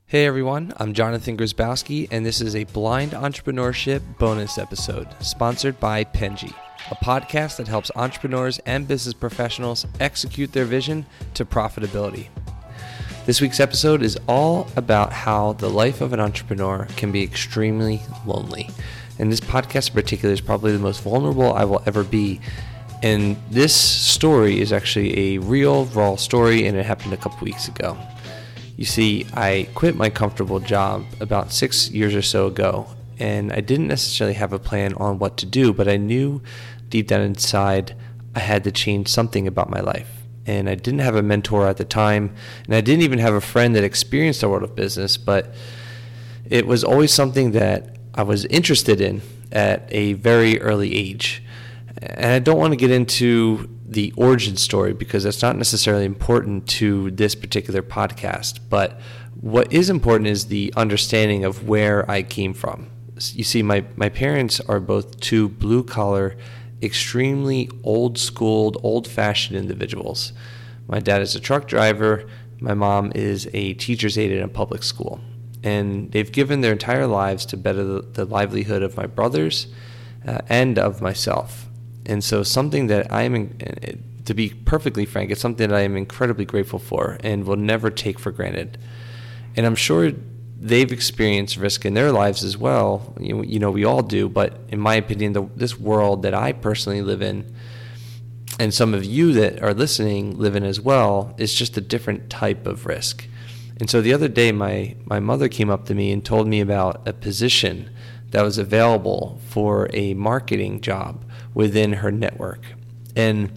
Hey everyone, I'm Jonathan Grzybowski, and this is a blind entrepreneurship bonus episode sponsored by Penji, a podcast that helps entrepreneurs and business professionals execute their vision to profitability. This week's episode is all about how the life of an entrepreneur can be extremely lonely. And this podcast in particular is probably the most vulnerable I will ever be. And this story is actually a real, raw story, and it happened a couple weeks ago. You see, I quit my comfortable job about 6 years or so ago, and I didn't necessarily have a plan on what to do, but I knew deep down inside I had to change something about my life. And I didn't have a mentor at the time, and I didn't even have a friend that experienced the world of business, but it was always something that I was interested in at a very early age. And I don't want to get into the origin story because that's not necessarily important to this particular podcast. But what is important is the understanding of where I came from. You see, my parents are both two blue-collar, extremely old-schooled, old-fashioned individuals. My dad is a truck driver. My mom is a teacher's aide in a public school. And they've given their entire lives to better the livelihood of my brothers and of myself. And so something that to be perfectly frank, it's something that I am incredibly grateful for and will never take for granted. And I'm sure they've experienced risk in their lives as well. You know, we all do. But in my opinion, this world that I personally live in, and some of you that are listening live in as well, is just a different type of risk. And so the other day, my mother came up to me and told me about a position that was available for a marketing job within her network, and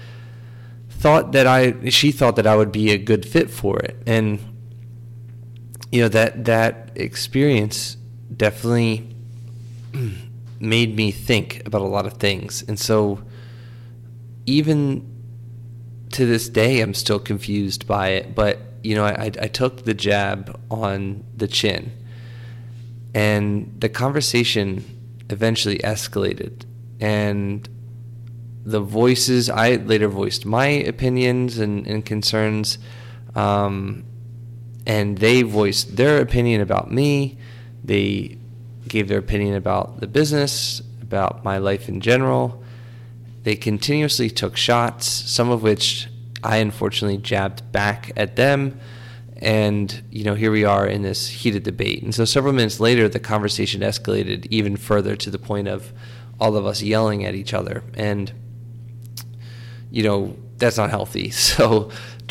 she thought that I would be a good fit for it. And that experience definitely made me think about a lot of things. And so even to this day, I'm still confused by it. But I took the jab on the chin, and the conversation eventually escalated. And the voices, I later voiced my opinions and concerns, and they voiced their opinion about me. They gave their opinion about the business, about my life in general. They continuously took shots, some of which I unfortunately jabbed back at them. And, here we are in this heated debate. And so several minutes later, the conversation escalated even further to the point of all of us yelling at each other. And, that's not healthy. So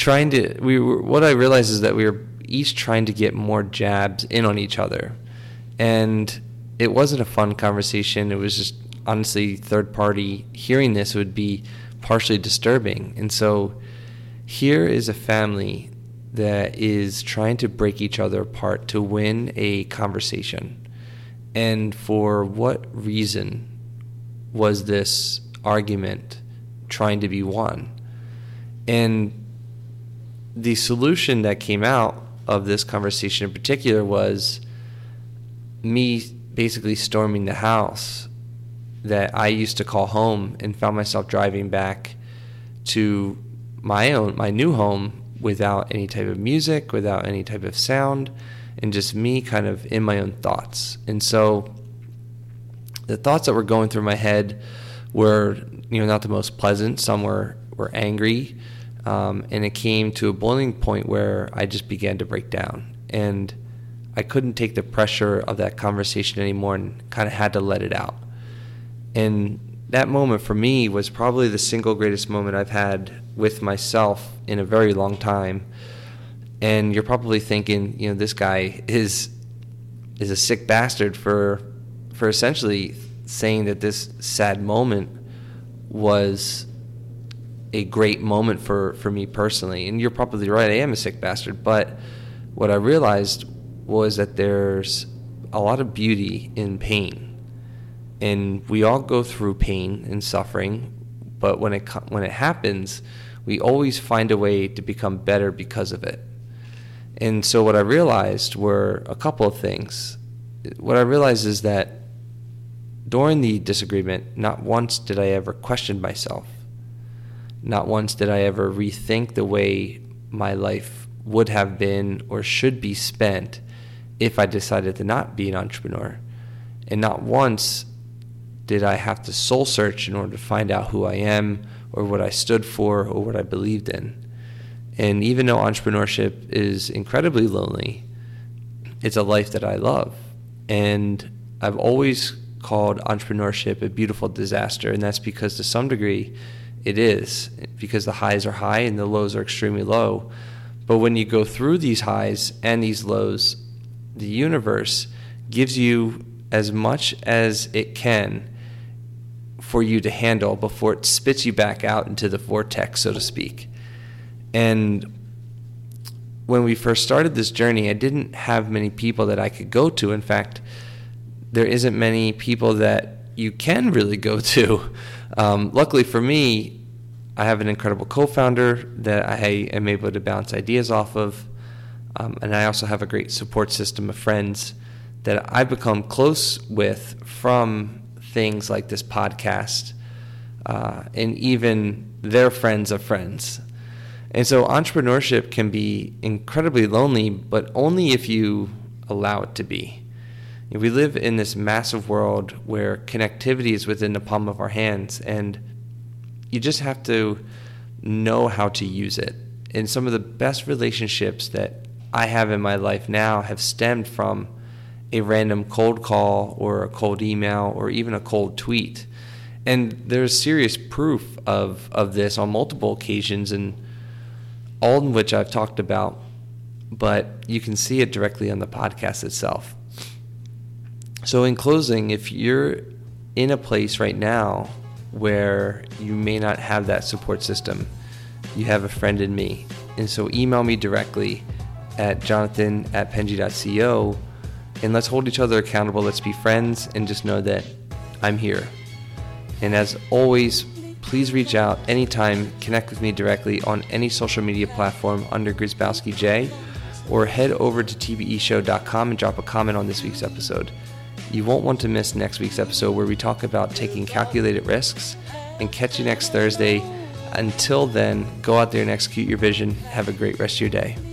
what I realized is that we were each trying to get more jabs in on each other. And it wasn't a fun conversation. It was just, honestly, third party hearing this would be partially disturbing. And so here is a family that is trying to break each other apart to win a conversation. And for what reason was this argument trying to be won? And the solution that came out of this conversation in particular was me basically storming the house that I used to call home, and found myself driving back to my new home without any type of music, without any type of sound, and just me kind of in my own thoughts. And so the thoughts that were going through my head were, not the most pleasant. Some were angry, and it came to a boiling point where I just began to break down. And I couldn't take the pressure of that conversation anymore and kind of had to let it out. And that moment for me was probably the single greatest moment I've had with myself in a very long time. And you're probably thinking, this guy is a sick bastard for essentially saying that this sad moment was a great moment for me personally. And you're probably right, I am a sick bastard. But what I realized was that there's a lot of beauty in pain. And we all go through pain and suffering, but when it happens, we always find a way to become better because of it. And so what I realized were a couple of things. What I realized is that during the disagreement, not once did I ever question myself. Not once did I ever rethink the way my life would have been or should be spent if I decided to not be an entrepreneur. And not once did I have to soul search in order to find out who I am or what I stood for or what I believed in. And even though entrepreneurship is incredibly lonely, it's a life that I love. And I've always called entrepreneurship a beautiful disaster, and that's because to some degree it is, because the highs are high and the lows are extremely low. But when you go through these highs and these lows, the universe gives you as much as it can for you to handle before it spits you back out into the vortex, so to speak. And when we first started this journey, I didn't have many people that I could go to. In fact, there isn't many people that you can really go to. Luckily for me, I have an incredible co-founder that I am able to bounce ideas off of. And I also have a great support system of friends that I've become close with from things like this podcast, and even their friends of friends. And so entrepreneurship can be incredibly lonely, but only if you allow it to be. We live in this massive world where connectivity is within the palm of our hands, and you just have to know how to use it. And some of the best relationships that I have in my life now have stemmed from a random cold call or a cold email or even a cold tweet. And there's serious proof of this on multiple occasions, and all in which I've talked about, but you can see it directly on the podcast itself. So in closing, if you're in a place right now where you may not have that support system, you have a friend in me. And so email me directly at jonathan@penji.co, and let's hold each other accountable. Let's be friends and just know that I'm here. And as always, please reach out anytime, connect with me directly on any social media platform under Grzybowski J, or head over to tbeshow.com and drop a comment on this week's episode. You won't want to miss next week's episode where we talk about taking calculated risks, and catch you next Thursday. Until then, go out there and execute your vision. Have a great rest of your day.